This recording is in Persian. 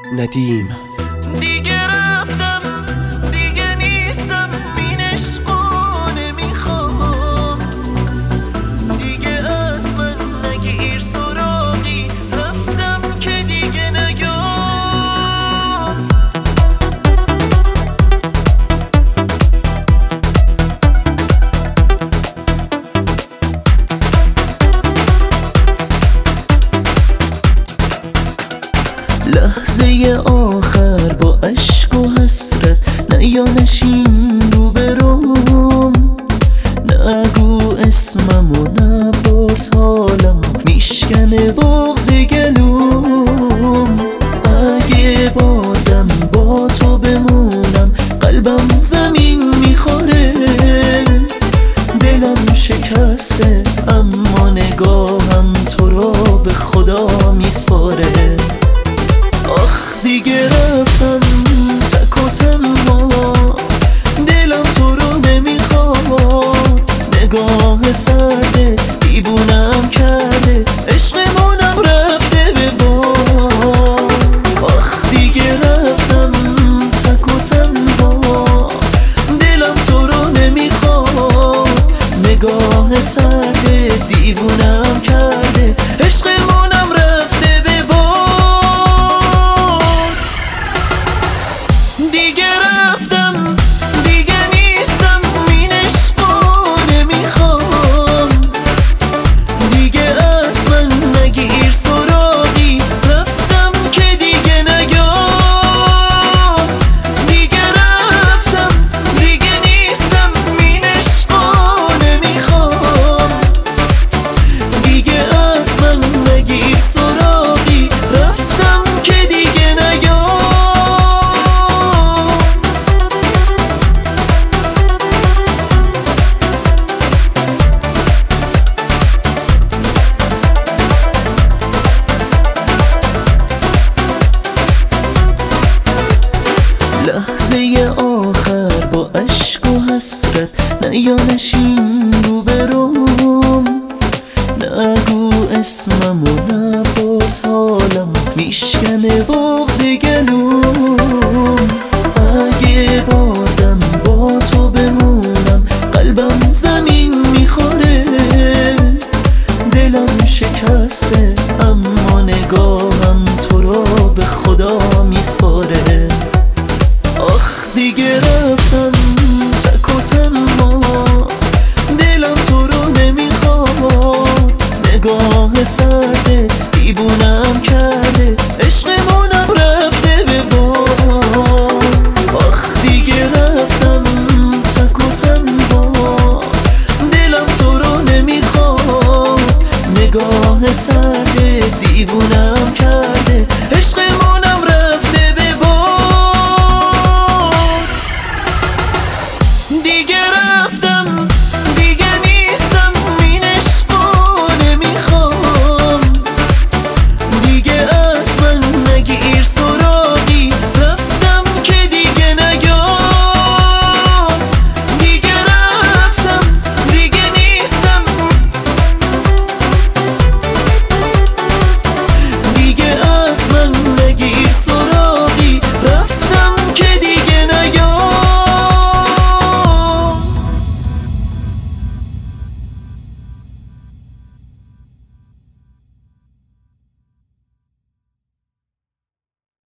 ندیم. دیگه رفتم، دیگه نیستم، این عشقو نمیخوام. دیگه از من نگیر سراغی، رفتم که دیگه نیام. لحظه آخر با عشق و حسرت، نه یا نشین رو بروم، نگو اسمم و نپرس حالم، میشکنه بغض گلوم. اگه بازم با تو بمونم، قلبم زمین میخوره، دلم شکسته اما نگاهم تو رو به خدا میسپاره. دیگه رفتم تک و تنها، دلم تو رو نمیخواد، نگاه سرده دیوونم کرده، عشقمونم رفته به باد. آخ دیگه رفتم تک و تنها، دلم تو رو نمیخواد، نگاه سرده دیوونم کرده، عشقمونم رفته به باد. دیگه رفتم، دیگه نیستم، این عشقو نمیخوام. دیگه از من نگیر سراغی، رفتم که دیگه نیام. دیگه رفتم، دیگه نیستم، این عشقو نمیخوام. دیگه از من نگیر سراغی، رفتم که دیگه نیام. لحظه آخر با عشق و حسرت، نه یا نشین رو بروم، نگو اسمم و نپرس حالم، میشکنه بغض گلوم. اگه بازم با تو بمونم، قلبم زمین میخوره، دلم شکسته اما نگاهم تو رو به خدا میسپاره. آخ دیگه